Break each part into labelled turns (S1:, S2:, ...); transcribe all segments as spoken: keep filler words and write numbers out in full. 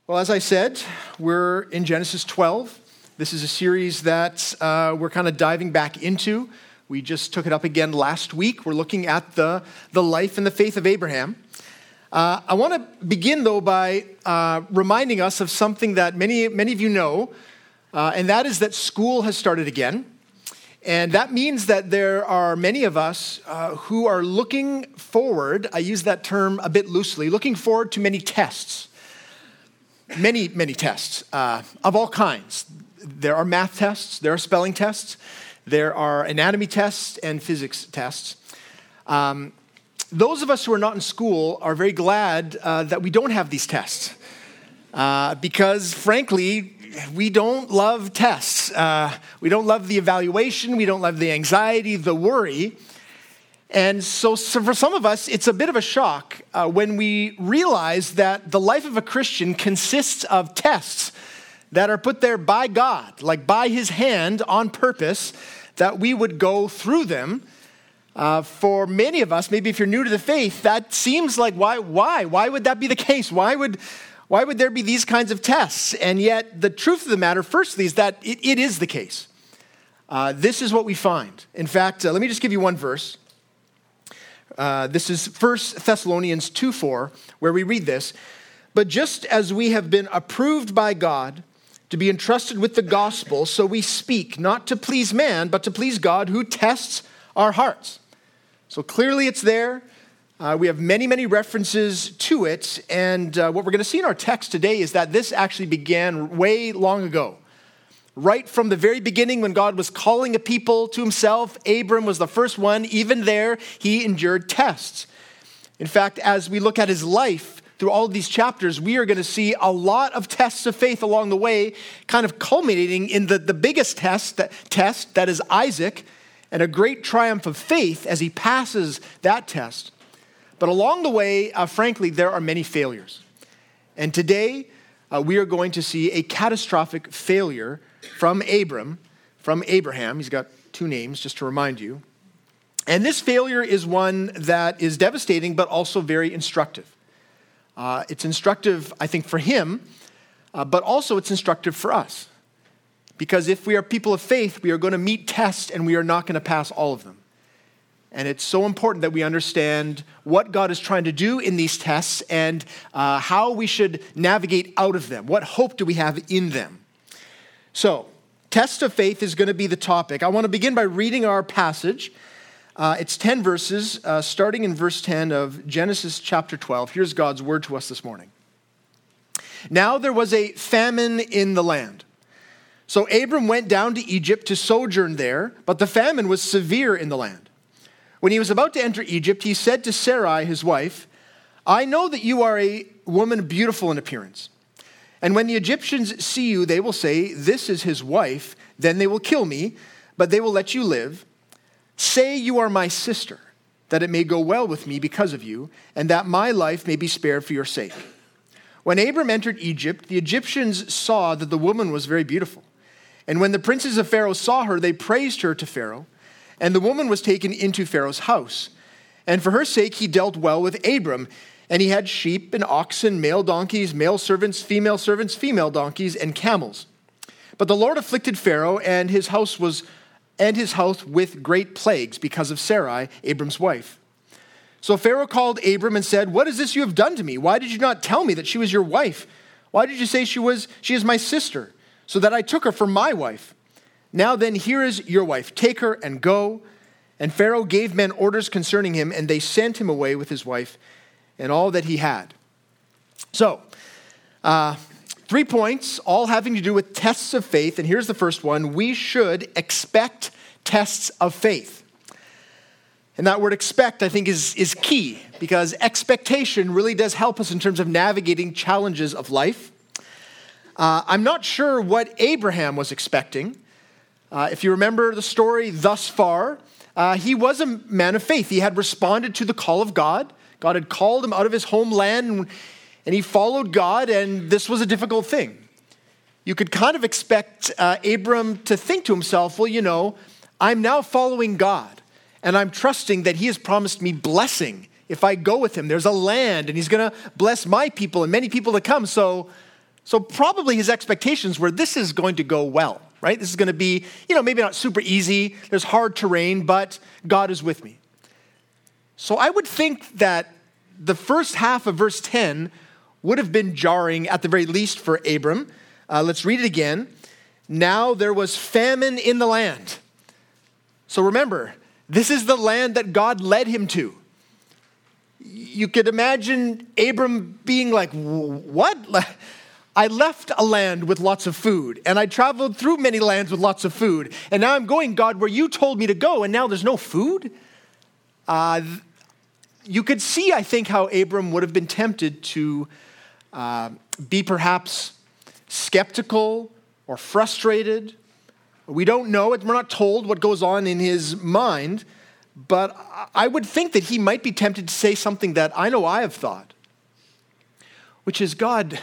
S1: Well, as I said, we're in Genesis twelve. This is a series that uh, we're kind of diving back into. We just took it up again last week. We're looking at the, the life and the faith of Abraham. Uh, I want to begin, though, by uh, reminding us of something that many, many of you know, uh, and that is that school has started again. And that means that there are many of us uh, who are looking forward, I use that term a bit loosely, looking forward to many tests. Many, many tests uh, of all kinds. There are math tests, there are spelling tests, there are anatomy tests and physics tests. Um, those of us who are not in school are very glad uh, that we don't have these tests uh, because, frankly, we don't love tests. Uh, we don't love the evaluation, we don't love the anxiety, the worry. And so, so for some of us, it's a bit of a shock uh, when we realize that the life of a Christian consists of tests that are put there by God, like by his hand on purpose, that we would go through them. Uh, for many of us, maybe if you're new to the faith, that seems like, why, why? Why would that be the case? Why would, why would there be these kinds of tests? And yet, the truth of the matter, firstly, is that it, it is the case. Uh, this is what we find. In fact, uh, let me just give you one verse. Uh, this is First Thessalonians two four, where we read this. But just as we have been approved by God to be entrusted with the gospel, so we speak, not to please man, but to please God who tests our hearts. So clearly it's there. Uh, we have many, many references to it. And uh, what we're going to see in our text today is that this actually began way long ago. Right from the very beginning, when God was calling a people to himself, Abram was the first one. Even there, he endured tests. In fact, as we look at his life through all of these chapters, we are going to see a lot of tests of faith along the way, kind of culminating in the, the biggest test that, test, that is Isaac, and a great triumph of faith as he passes that test. But along the way, uh, frankly, there are many failures. And today, uh, we are going to see a catastrophic failure from Abram, from Abraham. He's got two names, just to remind you. And this failure is one that is devastating, but also very instructive. Uh, it's instructive, I think, for him, uh, but also it's instructive for us. Because if we are people of faith, we are going to meet tests, and we are not going to pass all of them. And it's so important that we understand what God is trying to do in these tests and uh, how we should navigate out of them. What hope do we have in them? So, test of faith is going to be the topic. I want to begin by reading our passage. Uh, it's ten verses, uh, starting in verse ten of Genesis chapter twelve. Here's God's word to us this morning. Now there was a famine in the land. So Abram went down to Egypt to sojourn there, but the famine was severe in the land. When he was about to enter Egypt, he said to Sarai, his wife, I know that you are a woman beautiful in appearance. And when the Egyptians see you, they will say, this is his wife. Then they will kill me, but they will let you live. Say you are my sister, that it may go well with me because of you, and that my life may be spared for your sake. When Abram entered Egypt, the Egyptians saw that the woman was very beautiful. And when the princes of Pharaoh saw her, they praised her to Pharaoh. And the woman was taken into Pharaoh's house. And for her sake he dealt well with Abram. And he had sheep and oxen, male donkeys, male servants, female servants, female donkeys, and camels. But the Lord afflicted Pharaoh and his house was and his house with great plagues because of Sarai, Abram's wife. So Pharaoh called Abram and said, what is this you have done to me? Why did you not tell me that she was your wife? Why did you say she was she is my sister, so that I took her for my wife? Now then, here is your wife. Take her and go. And Pharaoh gave men orders concerning him, and they sent him away with his wife and all that he had. So, uh, three points, all having to do with tests of faith. And here's the first one. We should expect tests of faith. And that word expect, I think, is, is key, because expectation really does help us in terms of navigating challenges of life. Uh, I'm not sure what Abraham was expecting. Uh, if you remember the story thus far, uh, he was a man of faith. He had responded to the call of God. God had called him out of his homeland, and he followed God, and this was a difficult thing. You could kind of expect uh, Abram to think to himself, well, you know, I'm now following God, and I'm trusting that he has promised me blessing if I go with him. There's a land, and he's going to bless my people and many people to come, so, So probably his expectations were, this is going to go well, right? This is going to be, you know, maybe not super easy. There's hard terrain, but God is with me. So I would think that the first half of verse ten would have been jarring at the very least for Abram. Uh, let's read it again. Now there was famine in the land. So remember, this is the land that God led him to. You could imagine Abram being like, what? I left a land with lots of food, and I traveled through many lands with lots of food, and now I'm going, God, where you told me to go, and now there's no food? Uh, you could see, I think, how Abram would have been tempted to uh, be perhaps skeptical or frustrated. We don't know it. We're not told what goes on in his mind, but I would think that he might be tempted to say something that I know I have thought, which is, God,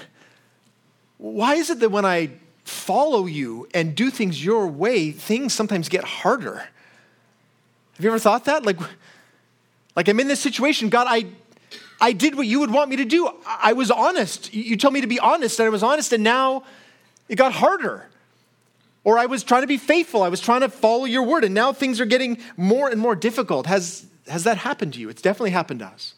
S1: why is it that when I follow you and do things your way, things sometimes get harder? Have you ever thought that? Like, like I'm in this situation, God, I I did what you would want me to do. I was honest. You told me to be honest, and I was honest, and now it got harder. Or I was trying to be faithful. I was trying to follow your word, and now things are getting more and more difficult. Has, has that happened to you? It's definitely happened to us.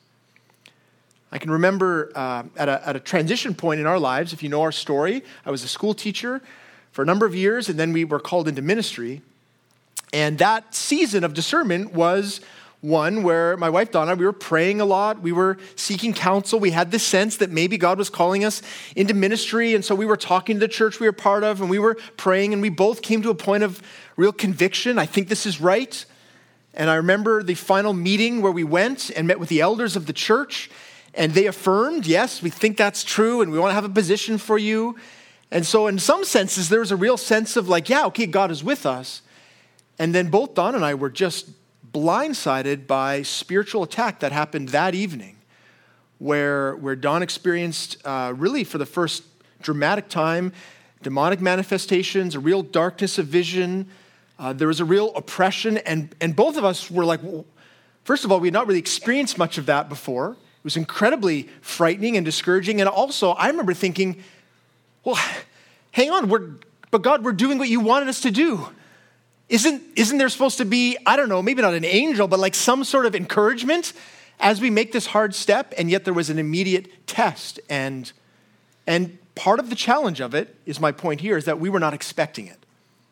S1: I can remember uh, at, a, at a transition point in our lives, if you know our story, I was a school teacher for a number of years, and then we were called into ministry. And that season of discernment was one where my wife Donna, we were praying a lot. We were seeking counsel. We had this sense that maybe God was calling us into ministry. And so we were talking to the church we were part of, and we were praying, and we both came to a point of real conviction. I think this is right. And I remember the final meeting where we went and met with the elders of the church, and they affirmed, yes, we think that's true, and we want to have a position for you. And so in some senses, there was a real sense of like, yeah, okay, God is with us. And then both Don and I were just blindsided by spiritual attack that happened that evening, where, where Don experienced uh, really for the first dramatic time, demonic manifestations, a real darkness of vision. Uh, there was a real oppression, and, and both of us were like, well, first of all, we had not really experienced much of that before. It was incredibly frightening and discouraging. And also, I remember thinking, well, hang on, we're, but God, we're doing what you wanted us to do. Isn't, isn't there supposed to be, I don't know, maybe not an angel, but like some sort of encouragement as we make this hard step? And yet there was an immediate test. And, and part of the challenge of it, is my point here, is that we were not expecting it.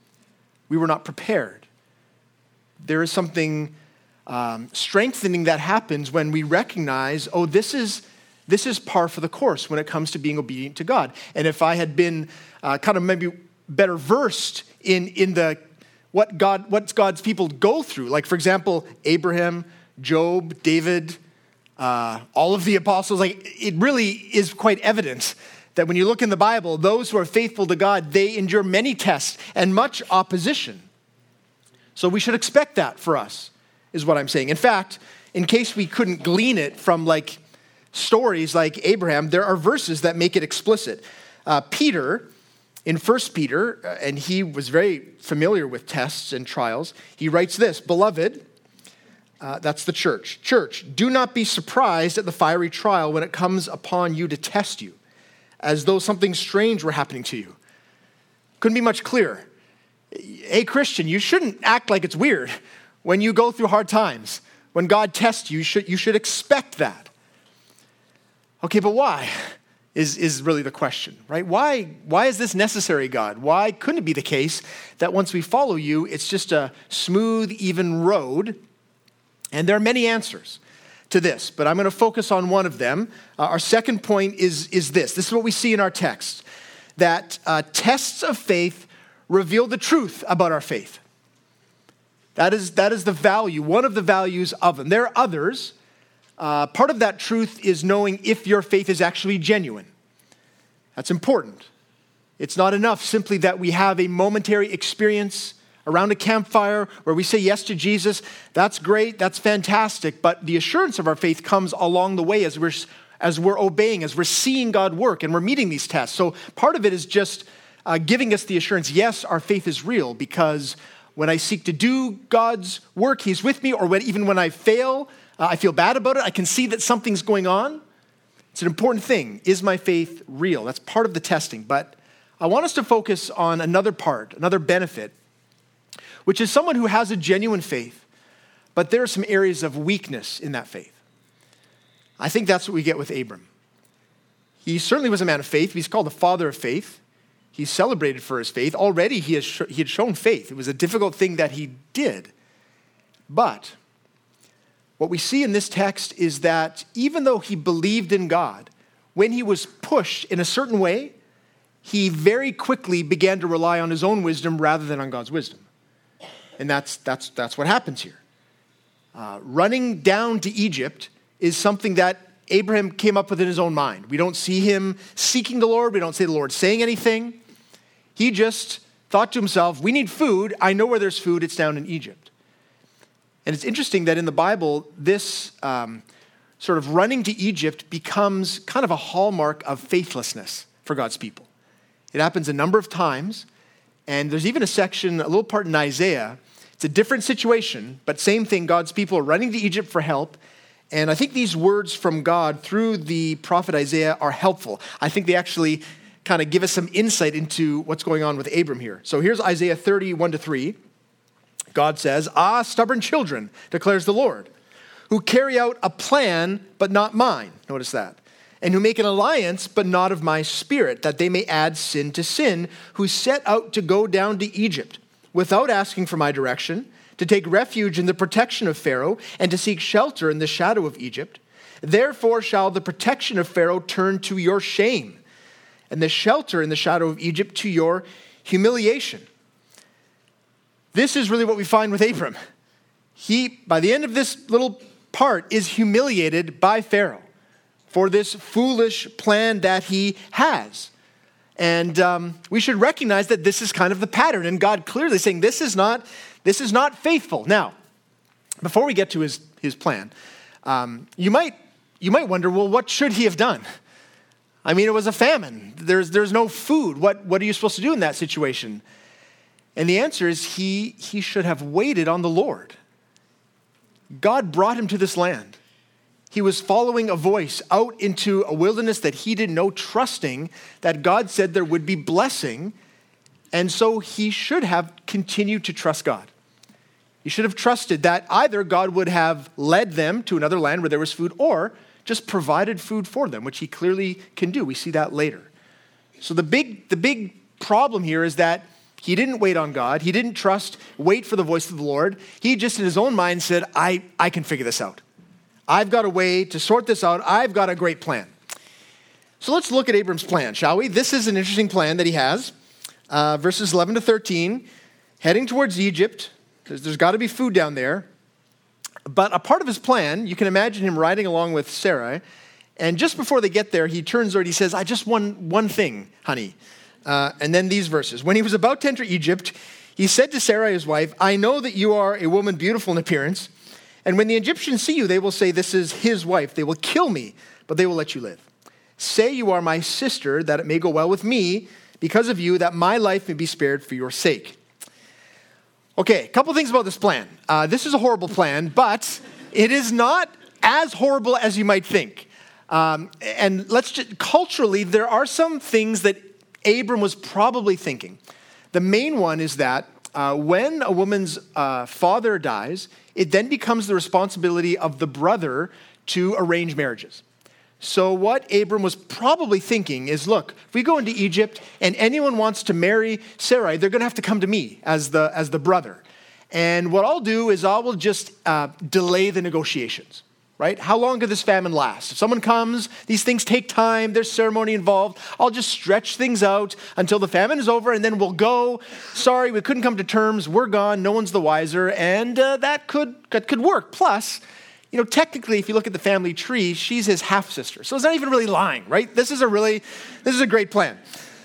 S1: We were not prepared. There is something um, strengthening that happens when we recognize, oh, this is, this is par for the course when it comes to being obedient to God. And if I had been uh, kind of maybe better versed in, in the what God, what God's people go through. Like, for example, Abraham, Job, David, uh, all of the apostles. Like, it really is quite evident that when you look in the Bible, those who are faithful to God, they endure many tests and much opposition. So we should expect that for us, is what I'm saying. In fact, in case we couldn't glean it from like stories like Abraham, there are verses that make it explicit. Uh, Peter, in First Peter, and he was very familiar with tests and trials, he writes this, Beloved, uh, that's the church. Church, do not be surprised at the fiery trial when it comes upon you to test you, as though something strange were happening to you. Couldn't be much clearer. Hey, Christian, you shouldn't act like it's weird when you go through hard times. When God tests you, you should, you should expect that. Okay, but why? Is, is really the question, right? Why, why is this necessary, God? Why couldn't it be the case that once we follow you, it's just a smooth, even road? And there are many answers to this, but I'm going to focus on one of them. Uh, our second point is, is this. This is what we see in our text, that uh, tests of faith reveal the truth about our faith. That is, that is the value, one of the values of them. There are others. Uh, part of that truth is knowing if your faith is actually genuine. That's important. It's not enough simply that we have a momentary experience around a campfire where we say yes to Jesus. That's great, that's fantastic, but the assurance of our faith comes along the way as we're, as we're obeying, as we're seeing God work and we're meeting these tests. So part of it is just uh, giving us the assurance, yes, our faith is real, because when I seek to do God's work, He's with me, or when, even when I fail, Uh, I feel bad about it. I can see that something's going on. It's an important thing. Is my faith real? That's part of the testing. But I want us to focus on another part, another benefit, which is someone who has a genuine faith, but there are some areas of weakness in that faith. I think that's what we get with Abram. He certainly was a man of faith. He's called the father of faith. He's celebrated for his faith. Already he, has sh- he had shown faith. It was a difficult thing that he did. But what we see in this text is that even though he believed in God, when he was pushed in a certain way, he very quickly began to rely on his own wisdom rather than on God's wisdom. And that's, that's, that's what happens here. Uh, running down to Egypt is something that Abraham came up with in his own mind. We don't see him seeking the Lord. We don't see the Lord saying anything. He just thought to himself, we need food. I know where there's food. It's down in Egypt. And it's interesting that in the Bible, this um, sort of running to Egypt becomes kind of a hallmark of faithlessness for God's people. It happens a number of times. And there's even a section, a little part in Isaiah. It's a different situation, but same thing. God's people are running to Egypt for help. And I think these words from God through the prophet Isaiah are helpful. I think they actually kind of give us some insight into what's going on with Abram here. So here's Isaiah thirty, one to three. God says, "Ah, stubborn children, declares the Lord, who carry out a plan, but not mine." Notice that. "And who make an alliance, but not of my spirit, that they may add sin to sin, who set out to go down to Egypt without asking for my direction, to take refuge in the protection of Pharaoh, and to seek shelter in the shadow of Egypt. Therefore shall the protection of Pharaoh turn to your shame, and the shelter in the shadow of Egypt to your humiliation." This is really what we find with Abram. He, by the end of this little part, is humiliated by Pharaoh for this foolish plan that he has. And um, we should recognize that this is kind of the pattern, and God clearly saying this is not, this is not faithful. Now, before we get to his, his plan, um, you might you might wonder, well, what should he have done? I mean, it was a famine. There's there's no food. What what are you supposed to do in that situation? And the answer is he he should have waited on the Lord. God brought him to this land. He was following a voice out into a wilderness that he didn't know, trusting that God said there would be blessing. And so he should have continued to trust God. He should have trusted that either God would have led them to another land where there was food, or just provided food for them, which he clearly can do. We see that later. So the big, the big problem here is that he didn't wait on God. He didn't trust, wait for the voice of the Lord. He just in his own mind said, I, I can figure this out. I've got a way to sort this out. I've got a great plan. So let's look at Abram's plan, shall we? This is an interesting plan that he has. Uh, verses eleven to thirteen, heading towards Egypt. There's, there's got to be food down there. But a part of his plan, you can imagine him riding along with Sarai. And just before they get there, he turns over and he says, I just want one thing, honey. Uh, and then these verses. When he was about to enter Egypt, he said to Sarai, his wife, I know that you are a woman beautiful in appearance. And when the Egyptians see you, they will say, this is his wife. They will kill me, but they will let you live. Say you are my sister, that it may go well with me because of you, that my life may be spared for your sake. Okay, a couple things about this plan. Uh, this is a horrible plan, but it is not as horrible as you might think. Um, and let's just, culturally, there are some things that Abram was probably thinking. The main one is that uh, when a woman's uh, father dies, it then becomes the responsibility of the brother to arrange marriages. So what Abram was probably thinking is, look, if we go into Egypt and anyone wants to marry Sarai, they're going to have to come to me as the, as the brother. And what I'll do is I will just uh, delay the negotiations, right? How long could this famine last? If someone comes, these things take time, there's ceremony involved. I'll just stretch things out until the famine is over, and then we'll go. Sorry, we couldn't come to terms. We're gone. No one's the wiser. And uh, that could that could work. Plus, you know, technically, if you look at the family tree, she's his half-sister. So it's not even really lying, right? This is a really, this is a great plan.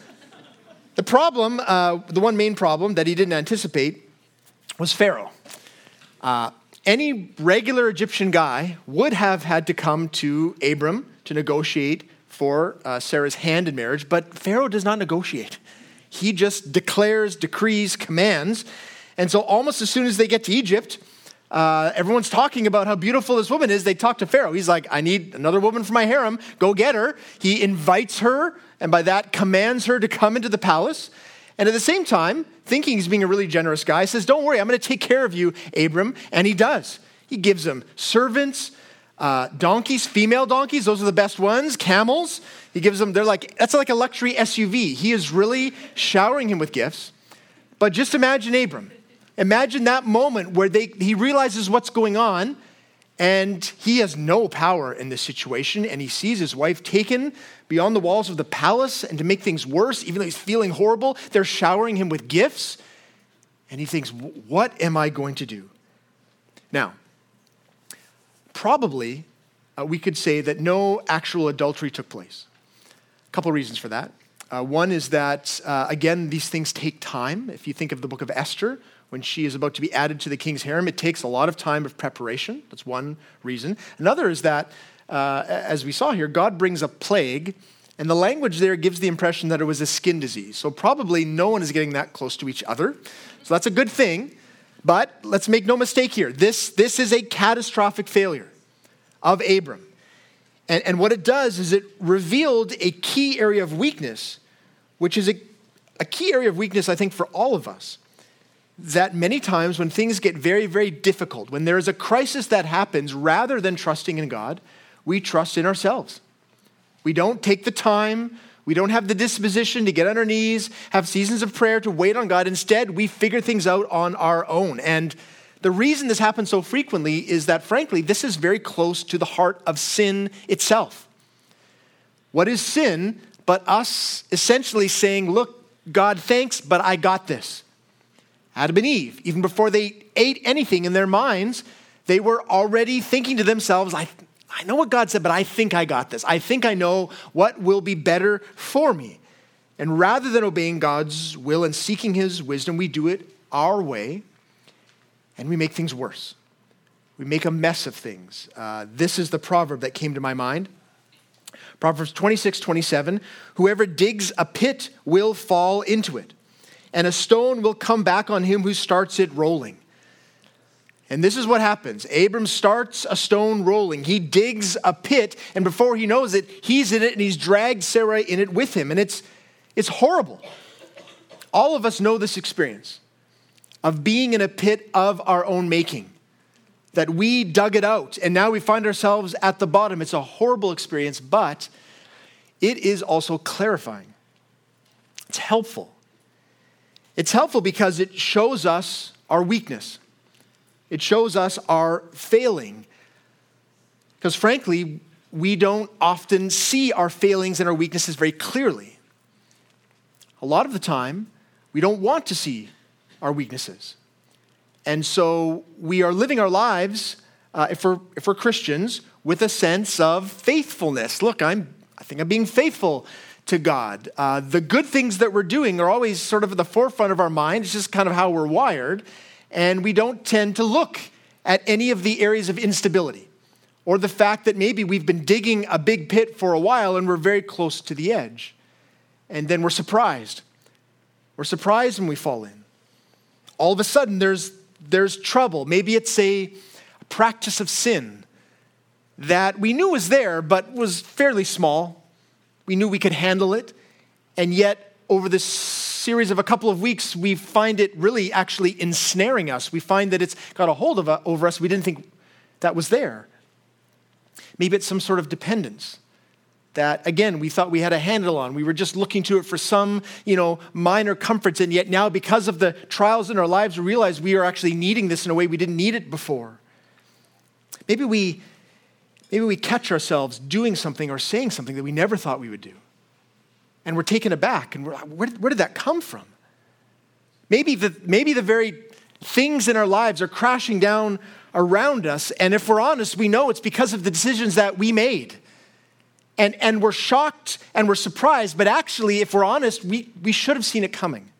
S1: The problem, uh, the one main problem that he didn't anticipate was Pharaoh. Uh, any regular Egyptian guy would have had to come to Abram to negotiate for uh, Sarah's hand in marriage, but Pharaoh does not negotiate. He just declares, decrees, commands. And so almost as soon as they get to Egypt, Uh, everyone's talking about how beautiful this woman is. They talk to Pharaoh. He's like, I need another woman for my harem. Go get her. He invites her, and by that commands her to come into the palace. And at the same time, thinking he's being a really generous guy, says, don't worry, I'm going to take care of you, Abram. And he does. He gives him servants, uh, donkeys, female donkeys. Those are the best ones. Camels. He gives them, they're like, that's like a luxury S U V. He is really showering him with gifts. But just imagine Abram. Imagine that moment where they, he realizes what's going on, and he has no power in this situation, and he sees his wife taken beyond the walls of the palace, and to make things worse, even though he's feeling horrible, they're showering him with gifts, and he thinks, what am I going to do? Now, probably uh, we could say that no actual adultery took place. A couple of reasons for that. Uh, one is that, uh, again, these things take time. If you think of the book of Esther, when she is about to be added to the king's harem, it takes a lot of time of preparation. That's one reason. Another is that, uh, as we saw here, God brings a plague, and the language there gives the impression that it was a skin disease. So probably no one is getting that close to each other. So that's a good thing. But let's make no mistake here. This, this is a catastrophic failure of Abram. And, and what it does is it revealed a key area of weakness, which is a, a key area of weakness, I think, for all of us. That many times when things get very, very difficult, when there is a crisis that happens, rather than trusting in God, we trust in ourselves. We don't take the time, we don't have the disposition to get on our knees, have seasons of prayer to wait on God. Instead, we figure things out on our own. And the reason this happens so frequently is that, frankly, this is very close to the heart of sin itself. What is sin but us essentially saying, look, God, thanks, but I got this. Adam and Eve, even before they ate anything in their minds, they were already thinking to themselves, I, I know what God said, but I think I got this. I think I know what will be better for me. And rather than obeying God's will and seeking his wisdom, we do it our way, and we make things worse. We make a mess of things. Uh, this is the proverb that came to my mind. Proverbs twenty-six twenty-seven, whoever digs a pit will fall into it, and a stone will come back on him who starts it rolling. And this is what happens. Abram starts a stone rolling. He digs a pit, and before he knows it, he's in it, and he's dragged Sarai in it with him. And it's, it's horrible. All of us know this experience of being in a pit of our own making, that we dug it out, and now we find ourselves at the bottom. It's a horrible experience, but it is also clarifying. It's helpful. It's helpful because it shows us our weakness. It shows us our failing. Because frankly, we don't often see our failings and our weaknesses very clearly. A lot of the time, we don't want to see our weaknesses. And so we are living our lives, uh, if we're if we're Christians, with a sense of faithfulness. Look, I'm I think I'm being faithful to God. Uh, the good things that we're doing are always sort of at the forefront of our mind. It's just kind of how we're wired. And we don't tend to look at any of the areas of instability or the fact that maybe we've been digging a big pit for a while and we're very close to the edge. And then we're surprised. We're surprised when we fall in. All of a sudden, there's there's trouble. Maybe it's a practice of sin that we knew was there, but was fairly small. We knew we could handle it. And yet, over this series of a couple of weeks, we find it really actually ensnaring us. We find that it's got a hold of uh, over us. We didn't think that was there. Maybe it's some sort of dependence that, again, we thought we had a handle on. We were just looking to it for some, you know, minor comforts. And yet now, because of the trials in our lives, we realize we are actually needing this in a way we didn't need it before. Maybe we, maybe we catch ourselves doing something or saying something that we never thought we would do. And we're taken aback. And we're, where, where did that come from? Maybe the, maybe the very things in our lives are crashing down around us. And if we're honest, we know it's because of the decisions that we made. And, and we're shocked and we're surprised, but actually, if we're honest, we, we should have seen it coming.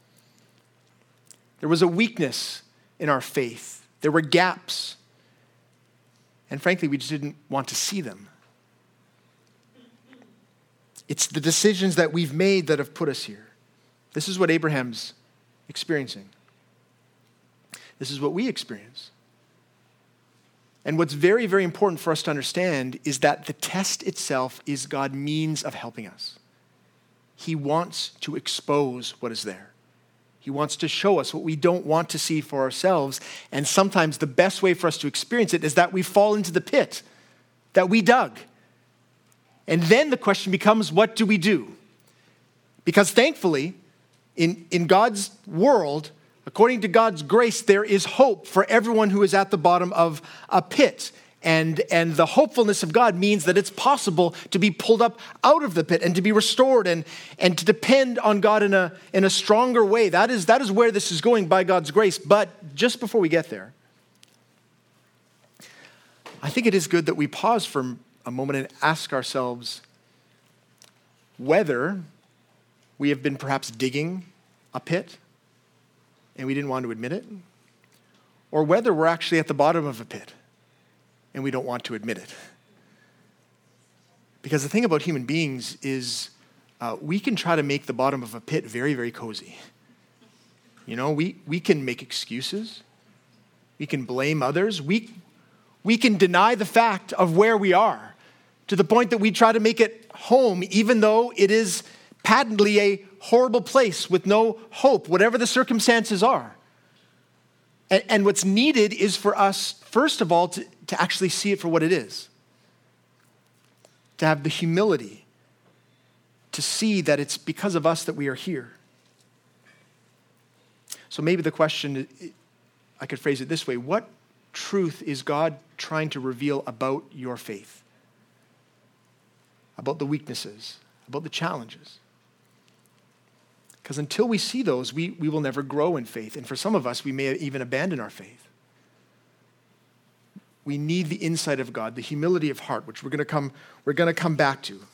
S1: There was a weakness in our faith. There were gaps. And frankly, we just didn't want to see them. It's the decisions that we've made that have put us here. This is what Abraham's experiencing. This is what we experience. And what's very, very important for us to understand is that the test itself is God's means of helping us. He wants to expose what is there. He wants to show us what we don't want to see for ourselves. And sometimes the best way for us to experience it is that we fall into the pit that we dug. And then the question becomes, what do we do? Because thankfully, in, in God's world, according to God's grace, there is hope for everyone who is at the bottom of a pit. And, and the hopefulness of God means that it's possible to be pulled up out of the pit and to be restored and, and to depend on God in a, in a stronger way. That is, that is where this is going by God's grace. But just before we get there, I think it is good that we pause for a moment and ask ourselves whether we have been perhaps digging a pit and we didn't want to admit it, or whether we're actually at the bottom of a pit and we don't want to admit it. Because the thing about human beings is uh, we can try to make the bottom of a pit very, very cozy. You know, we, we can make excuses. We can blame others. We, we can deny the fact of where we are to the point that we try to make it home, even though it is patently a horrible place with no hope, whatever the circumstances are. And, and what's needed is for us, first of all, to, to actually see it for what it is. To have the humility to see that it's because of us that we are here. So maybe the question, I could phrase it this way: what truth is God trying to reveal about your faith? About the weaknesses, about the challenges? Because until we see those, we, we will never grow in faith. And for some of us, we may even abandon our faith. We need the insight of God, the humility of heart, which we're going to come, we're going to come back to.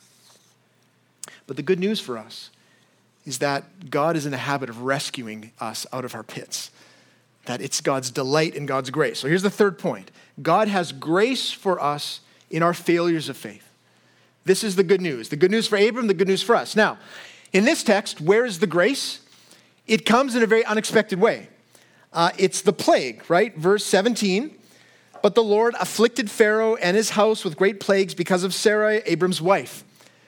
S1: But the good news for us is that God is in a habit of rescuing us out of our pits. That it's God's delight and God's grace. So here's the third point. God has grace for us in our failures of faith. This is the good news. The good news for Abram, the good news for us. Now, in this text, where is the grace? It comes in a very unexpected way. Uh, it's the plague, right? Verse seventeen. But the Lord afflicted Pharaoh and his house with great plagues because of Sarai, Abram's wife.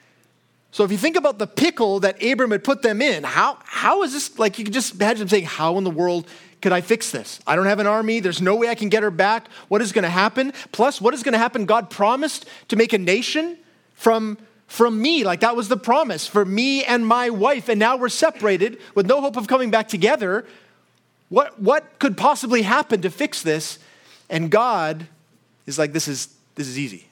S1: So if you think about the pickle that Abram had put them in, how, how is this, like you can just imagine them saying, how in the world could I fix this? I don't have an army. There's no way I can get her back. What is going to happen? Plus, what is going to happen? God promised to make a nation from From me, like that was the promise for me and my wife, and now we're separated with no hope of coming back together. What, what could possibly happen to fix this? And God is like, this is, this is easy.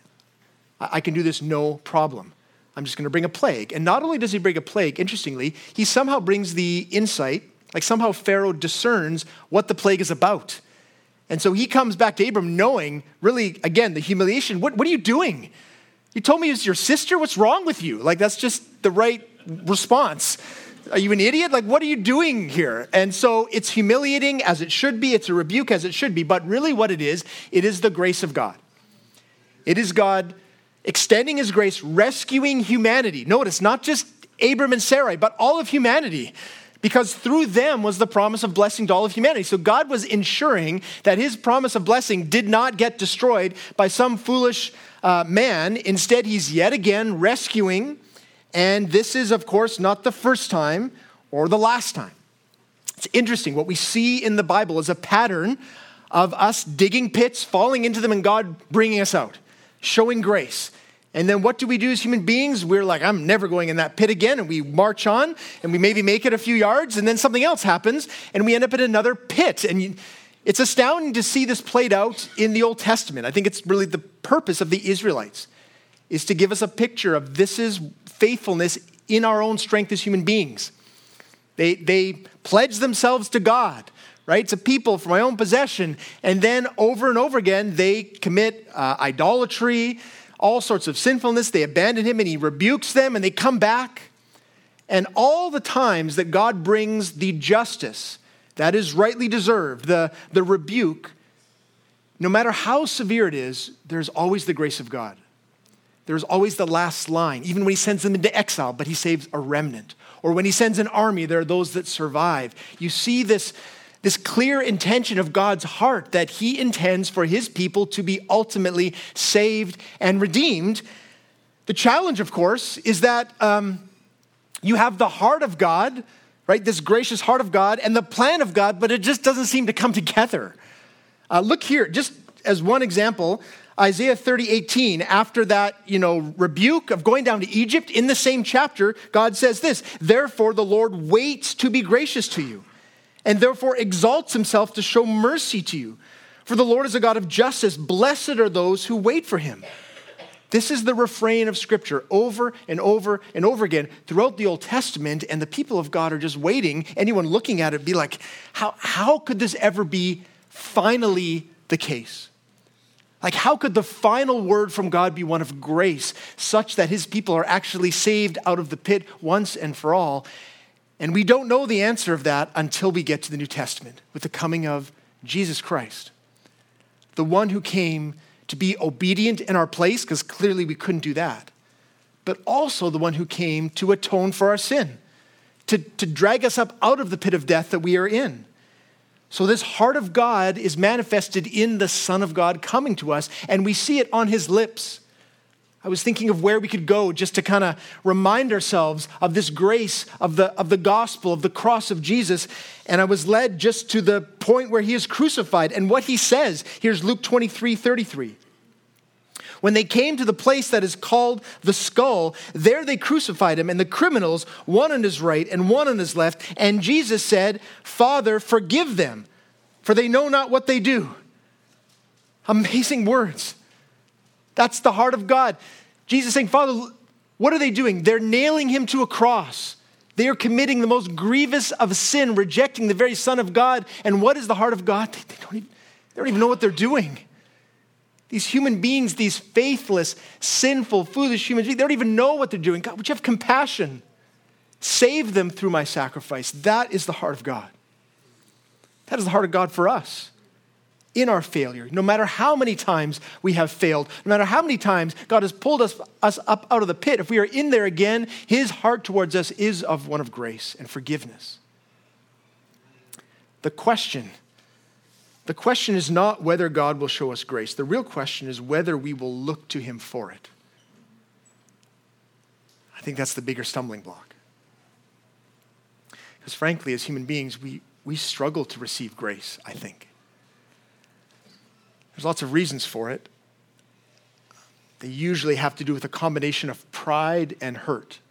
S1: I, I can do this no problem. I'm just going to bring a plague. And not only does he bring a plague, interestingly, he somehow brings the insight, like somehow Pharaoh discerns what the plague is about. And so he comes back to Abram knowing, really, again, the humiliation. What, what are you doing? You told me it's your sister? What's wrong with you? Like, that's just the right response. Are you an idiot? Like, what are you doing here? And so it's humiliating as it should be. It's a rebuke as it should be. But really what it is, it is the grace of God. It is God extending his grace, rescuing humanity. Notice, not just Abram and Sarai, but all of humanity. Because through them was the promise of blessing to all of humanity. So God was ensuring that his promise of blessing did not get destroyed by some foolish uh, man. Instead, he's yet again rescuing. And this is, of course, not the first time or the last time. It's interesting. What we see in the Bible is a pattern of us digging pits, falling into them, and God bringing us out, showing grace. And then what do we do as human beings? We're like, I'm never going in that pit again. And we march on and we maybe make it a few yards and then something else happens and we end up in another pit. And you, it's astounding to see this played out in the Old Testament. I think it's really the purpose of the Israelites is to give us a picture of this is faithfulness in our own strength as human beings. They, they pledge themselves to God, right? It's a people for my own possession. And then over and over again, they commit uh, idolatry, all sorts of sinfulness. They abandon him and he rebukes them and they come back. And all the times that God brings the justice that is rightly deserved, the, the rebuke, no matter how severe it is, there's always the grace of God. There's always the last line, even when he sends them into exile, but he saves a remnant. Or when he sends an army, there are those that survive. You see this, This clear intention of God's heart that he intends for his people to be ultimately saved and redeemed. The challenge, of course, is that um, you have the heart of God, right? This gracious heart of God and the plan of God, but it just doesn't seem to come together. Uh, look here, just as one example, Isaiah thirty eighteen, after that, you know, rebuke of going down to Egypt, in the same chapter, God says this, "Therefore the Lord waits to be gracious to you, and therefore exalts himself to show mercy to you. For the Lord is a God of justice. Blessed are those who wait for him." This is the refrain of Scripture over and over and over again throughout the Old Testament, and the people of God are just waiting. Anyone looking at it be like, how, how could this ever be finally the case? Like, how could the final word from God be one of grace, such that his people are actually saved out of the pit once and for all? And we don't know the answer of that until we get to the New Testament with the coming of Jesus Christ, the one who came to be obedient in our place, because clearly we couldn't do that, but also the one who came to atone for our sin, to, to drag us up out of the pit of death that we are in. So this heart of God is manifested in the Son of God coming to us, and we see it on his lips. I was thinking of where we could go just to kind of remind ourselves of this grace of the, of the gospel, of the cross of Jesus. And I was led just to the point where he is crucified and what he says. Here's Luke twenty-three thirty-three. When they came to the place that is called the Skull, there they crucified him and the criminals, one on his right and one on his left. And Jesus said, "Father, forgive them, for they know not what they do." Amazing words. That's the heart of God. Jesus saying, Father, what are they doing? They're nailing him to a cross. They are committing the most grievous of sin, rejecting the very Son of God. And what is the heart of God? They, they, don't, even, they don't even know what they're doing. These human beings, these faithless, sinful, foolish human beings, they don't even know what they're doing. God, would you have compassion? Save them through my sacrifice. That is the heart of God. That is the heart of God for us. In our failure, no matter how many times we have failed, no matter how many times God has pulled us, us up out of the pit, if we are in there again, his heart towards us is of one of grace and forgiveness. The question, the question is not whether God will show us grace. The real question is whether we will look to him for it. I think that's the bigger stumbling block. Because frankly, as human beings, we, we struggle to receive grace, I think. There's lots of reasons for it. They usually have to do with a combination of pride and hurt.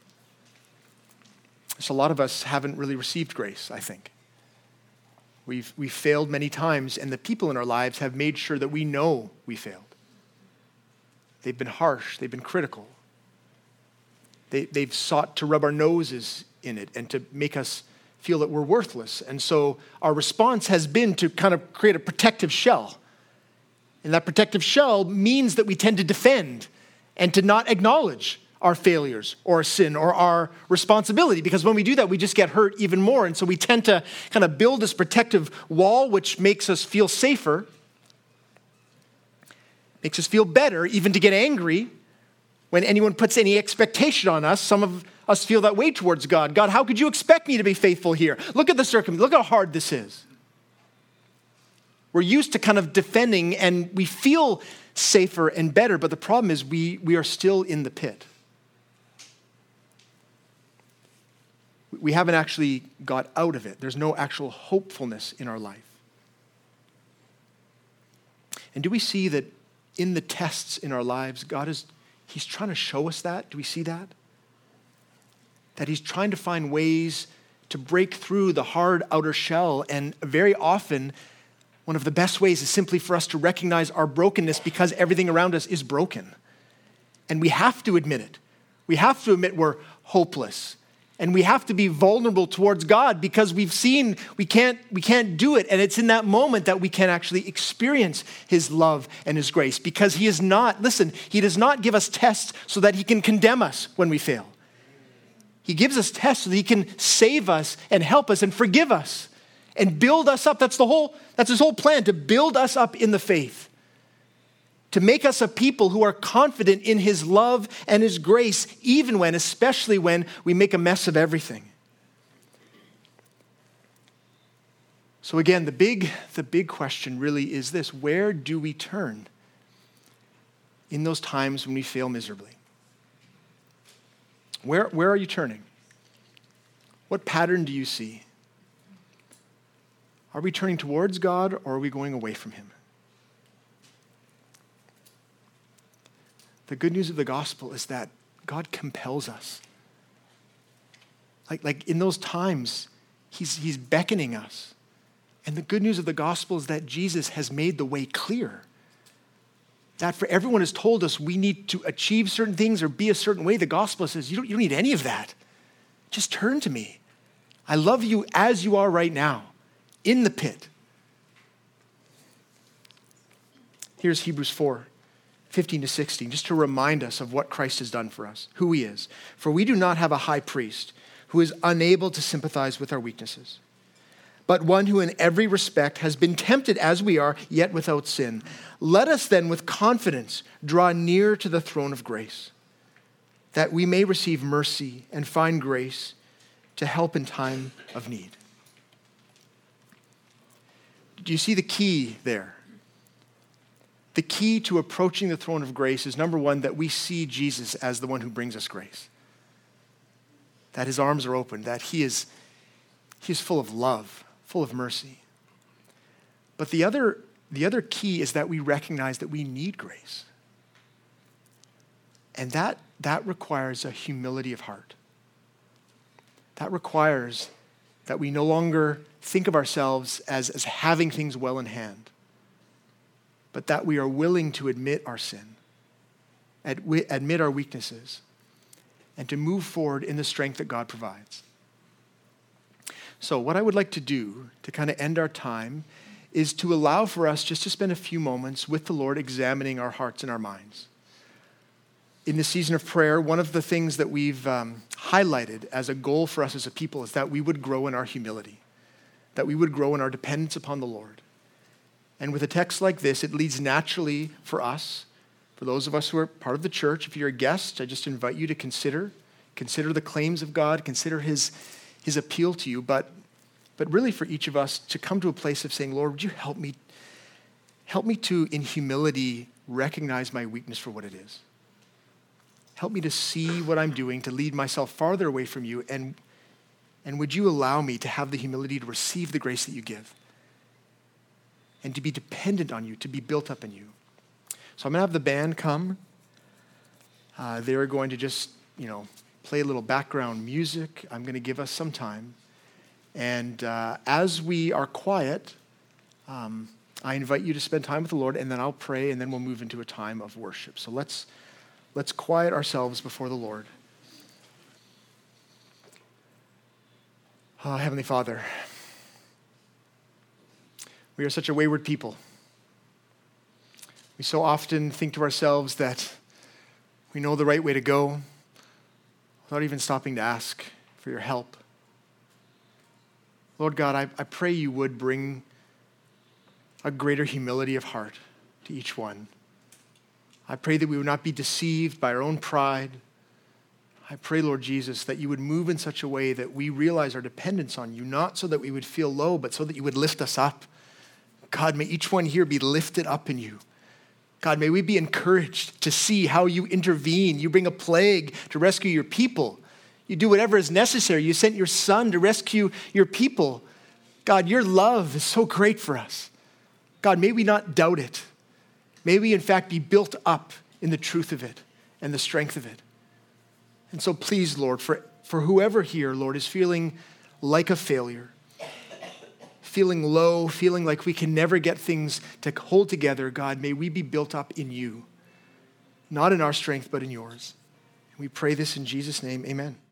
S1: So a lot of us haven't really received grace, I think. We've, we've failed many times, and the people in our lives have made sure that we know we failed. They've been harsh. They've been critical. They, they've sought to rub our noses in it and to make us feel that we're worthless. And so our response has been to kind of create a protective shell. And that protective shell means that we tend to defend and to not acknowledge our failures or our sin or our responsibility, because when we do that, we just get hurt even more. And so we tend to kind of build this protective wall, which makes us feel safer, makes us feel better, even to get angry when anyone puts any expectation on us. Some of us feel that way towards God. God, how could you expect me to be faithful here? Look at the circumstance. Look how hard this is. We're used to kind of defending, and we feel safer and better, but the problem is we, we are still in the pit. We haven't actually got out of it. There's no actual hopefulness in our life. And do we see that in the tests in our lives, God is, he's trying to show us that? Do we see that? That he's trying to find ways to break through the hard outer shell, and very often, one of the best ways is simply for us to recognize our brokenness, because everything around us is broken. And we have to admit it. We have to admit we're hopeless. And we have to be vulnerable towards God, because we've seen we can't, we can't do it. And it's in that moment that we can actually experience his love and his grace, because he is not, listen, he does not give us tests so that he can condemn us when we fail. He gives us tests so that he can save us and help us and forgive us and build us up. That's the whole, that's his whole plan, to build us up in the faith, to make us a people who are confident in his love and his grace, even when, especially when we make a mess of everything. So again, the big, the big question really is this: where do we turn in those times when we fail miserably? Where, where are you turning? What pattern do you see? Are we turning towards God, or are we going away from him? The good news of the gospel is that God compels us. Like, like in those times, he's, he's beckoning us. And the good news of the gospel is that Jesus has made the way clear. That for everyone has told us we need to achieve certain things or be a certain way. The gospel says, you don't, you don't need any of that. Just turn to me. I love you as you are right now, in the pit. Here's Hebrews four, fifteen to sixteen, just to remind us of what Christ has done for us, who he is. For we do not have a high priest who is unable to sympathize with our weaknesses, but one who in every respect has been tempted as we are, yet without sin. Let us then with confidence draw near to the throne of grace, that we may receive mercy and find grace to help in time of need. Do you see the key there? The key to approaching the throne of grace is, number one, that we see Jesus as the one who brings us grace. That his arms are open, that he is, he is full of love, full of mercy. But the other, the other key is that we recognize that we need grace. And that, that requires a humility of heart. That requires that we no longer think of ourselves as, as having things well in hand, but that we are willing to admit our sin, ad- admit our weaknesses, and to move forward in the strength that God provides. So what I would like to do to kind of end our time is to allow for us just to spend a few moments with the Lord examining our hearts and our minds. In the season of prayer, one of the things that we've um, highlighted as a goal for us as a people is that we would grow in our humility, that we would grow in our dependence upon the Lord. And with a text like this, it leads naturally for us, for those of us who are part of the church. If you're a guest, I just invite you to consider, consider the claims of God, consider his, his appeal to you, but, but really for each of us to come to a place of saying, Lord, would you help me, help me to, in humility, recognize my weakness for what it is. Help me to see what I'm doing, to lead myself farther away from you, and, and would you allow me to have the humility to receive the grace that you give and to be dependent on you, to be built up in you. So I'm going to have the band come. Uh, they're going to just, you know, play a little background music. I'm going to give us some time. And uh, as we are quiet, um, I invite you to spend time with the Lord, and then I'll pray, and then we'll move into a time of worship. So let's Let's quiet ourselves before the Lord. Oh, Heavenly Father, we are such a wayward people. We so often think to ourselves that we know the right way to go without even stopping to ask for your help. Lord God, I, I pray you would bring a greater humility of heart to each one. I pray that we would not be deceived by our own pride. I pray, Lord Jesus, that you would move in such a way that we realize our dependence on you, not so that we would feel low, but so that you would lift us up. God, may each one here be lifted up in you. God, may we be encouraged to see how you intervene. You bring a plague to rescue your people. You do whatever is necessary. You sent your son to rescue your people. God, your love is so great for us. God, may we not doubt it. May we, in fact, be built up in the truth of it and the strength of it. And so please, Lord, for, for whoever here, Lord, is feeling like a failure, feeling low, feeling like we can never get things to hold together, God, may we be built up in you, not in our strength, but in yours. And we pray this in Jesus' name, amen.